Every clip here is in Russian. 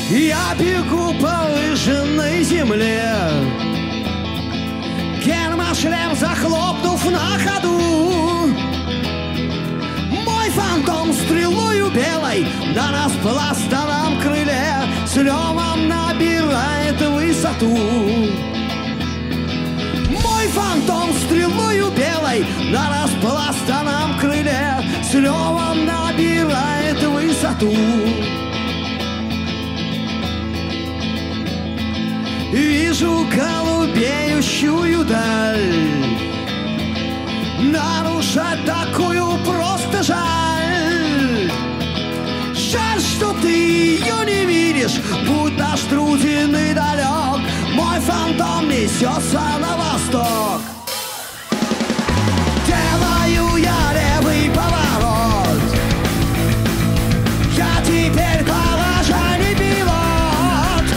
Я бегу по выжженной земле, гермошлем захлопнув на ходу. Мой фантом стрелою белой на распластанном крыле с ревом набирает высоту. Мой фантом стрелою белой на распластанном крыле с ревом набирает высоту. Вижу голубеющую даль, нарушать такую просто жаль. Жаль, что ты ее не видишь, будь наш труден и далек. Мой фантом несется на восток. Делаю я левый поворот, я теперь положение пилот.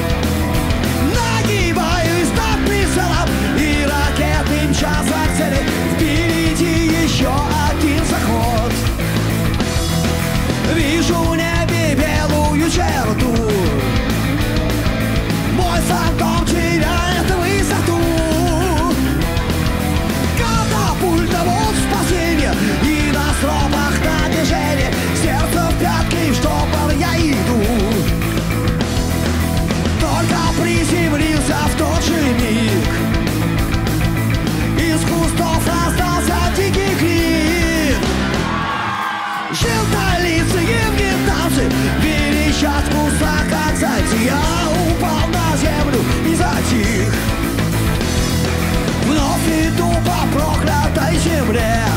Нагибаюсь над прицелом, и ракеты мчатся к цели. Впереди еще один заход. Вижу в небе белую черту, мой фантом теряет высоту. Катапульта, вот спасение, и на стропах на движение. Сердце в пятки, в штопор я иду. Только приземлился в тот же миг, из кустов раздался дикий крик. Желтолицые вьетнамцы верещат в кустах, как зайцы. Я упал на землю и затих. Вновь иду по проклятой земле,